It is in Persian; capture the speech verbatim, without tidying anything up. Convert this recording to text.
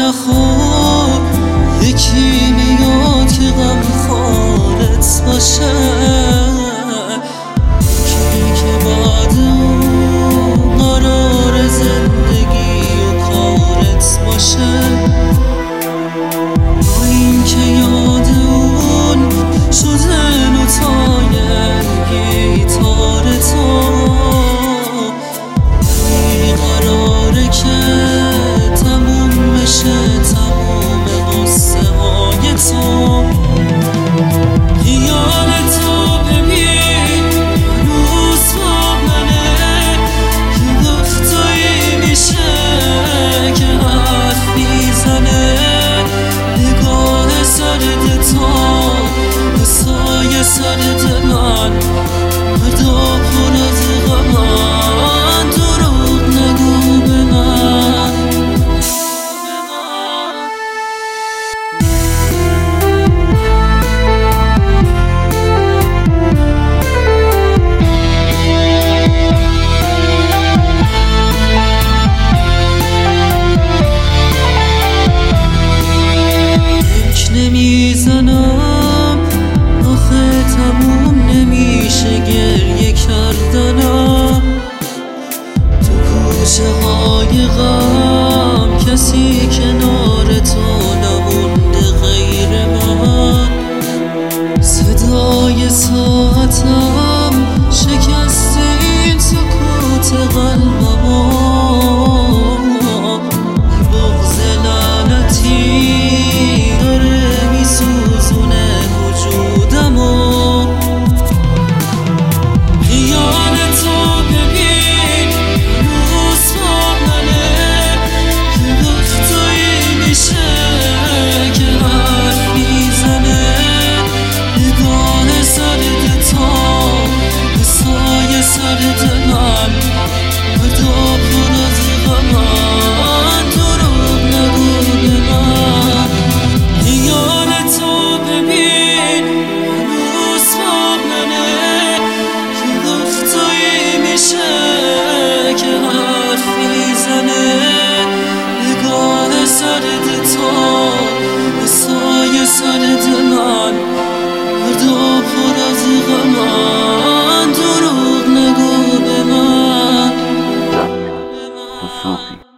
نخور، یکی میاد که غم خارت باشه، یکی که بعد اون قرار زندگی و کارت باشه، با این که یاد اون شده نوتای گیتار تو، ولی قراره که تموم بشه تموم قصه های تو. خیال تو ببین هنوز با منه، یه وقتایی میشه که حرف میزنه، نگاه سرد تو به سایه سرد من، فردا پر از غمن، دروغ نگو به من. نمیزنم آخه تموم نمیشه گریه کردنم، تو کوچه های غم کسی کنار تو نمونده غیر من، صدای ساعتم شکست این سکوت قلبمو، بغض لعنتی سوزونه وجودمو. خیال تو ببین هنوز با منه، یه وقتایی میشه که حرف میزنه، نگاه سرد تو به سایه سرد من، فردا پر از غمن، دروغ نگو به من. خیال تو ببین هنوز با منه، یه وقتایی میشه که حرف میزنه، نگاه سرد تو به سایه سرد من، فردا پر از غمن، دروغ نگو به من.